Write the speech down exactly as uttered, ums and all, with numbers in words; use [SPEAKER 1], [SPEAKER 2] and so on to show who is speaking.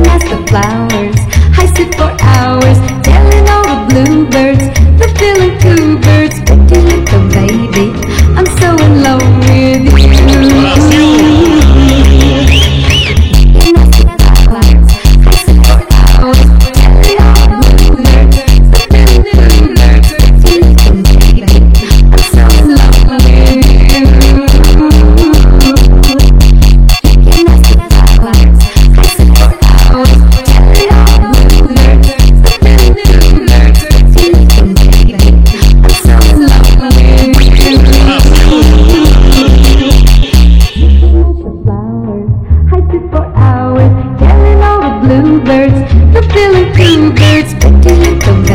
[SPEAKER 1] looking at the flowers. I sit for hours, telling all the bluebirds, the feeling two birds, pretty little baby, I'm so in love with you. Looking at the flowers, I sit for hours, telling all the bluebirds, the feeling two birds, pretty little baby, I'm so in love with you. Looking at the flowers, I sit for hours, telling all the bluebirds, the feeling two birds, pretty little baby, I'm so in love with you. I sit for hours, telling all the bluebirds, the feeling two birds, pretty little baby.